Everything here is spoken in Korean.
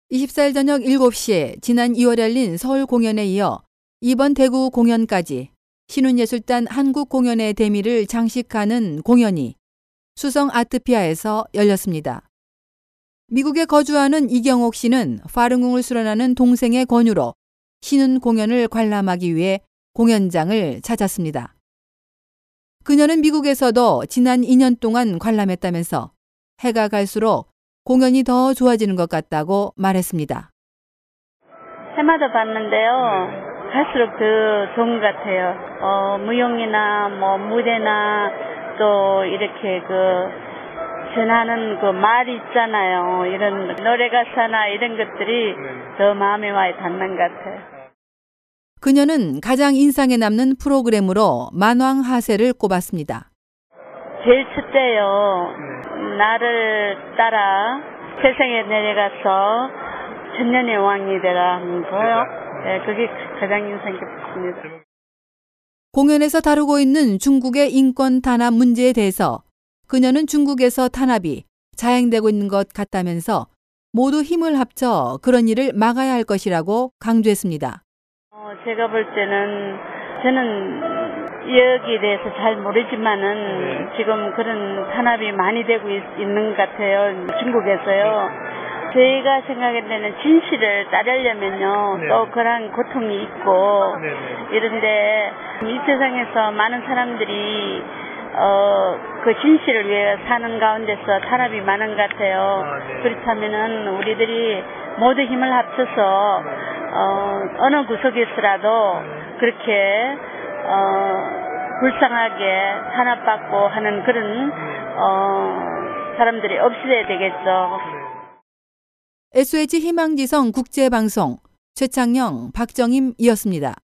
24일 저녁 7시에 지난 2월에 열린 서울 공연에 이어 이번 대구 공연까지 신운예술단 한국공연의 대미를 장식하는 공연이 수성 아트피아에서 열렸습니다. 미국에 거주하는 이경옥 씨는 파룬궁을 수련하는 동생의 권유로 신운 공연을 관람하기 위해 공연장을 찾았습니다. 그녀는 미국에서도 지난 2년 동안 관람했다면서 해가 갈수록 공연이 더 좋아지는 것 같다고 말했습니다. 해마다 봤는데요. 갈수록 더 좋은 것 같아요. 무용이나 무대나 또 이렇게 전하는 말 있잖아요. 이런 노래 가사나 이런 것들이 더 마음에 많이 닿는 것 같아요. 그녀는 가장 인상에 남는 프로그램으로 만왕하세를 꼽았습니다. 제일 첫째요. 나를 따라 세상에 내려가서 천년의 왕이 되라 하는 거요. 네, 그게 가장 인상 깊습니다. 공연에서 다루고 있는 중국의 인권 탄압 문제에 대해서 그녀는 중국에서 탄압이 자행되고 있는 것 같다면서 모두 힘을 합쳐 그런 일을 막아야 할 것이라고 강조했습니다. 제가 볼 때는 저는 여기에 대해서 잘 모르지만은 지금 그런 탄압이 많이 되고 있는 것 같아요. 중국에서요. 저희가 생각할 때는 진실을 따르려면요. 또 그런 고통이 있고 이런데 이 세상에서 많은 사람들이 그 진실을 위해 사는 가운데서 탄압이 많은 것 같아요. 그렇다면은 우리들이 모두 힘을 합쳐서 어느 구석에서라도 그렇게 불쌍하게 탄압받고 하는 그런 사람들이 없어야 되겠죠. SOH 희망지성 국제방송 최창영, 박정임이었습니다.